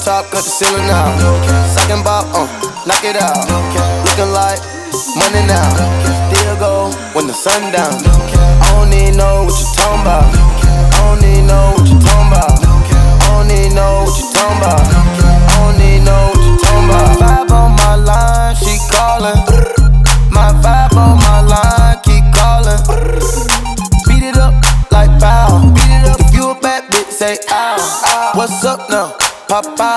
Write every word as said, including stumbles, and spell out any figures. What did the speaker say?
top, cut the ceiling out. Sucking bop, uh, knock it out. Looking like money now. Still go when the sun down. I don't need know what you talking about. I don't need know what you talking about. I don't need know what you talking about. I don't need know what you talking about. Vibe on my line, she calling. My vibe on my line, keep calling. Beat it up like pow. Beat it up if you a bad bitch, say ow. What's up now? Pop out.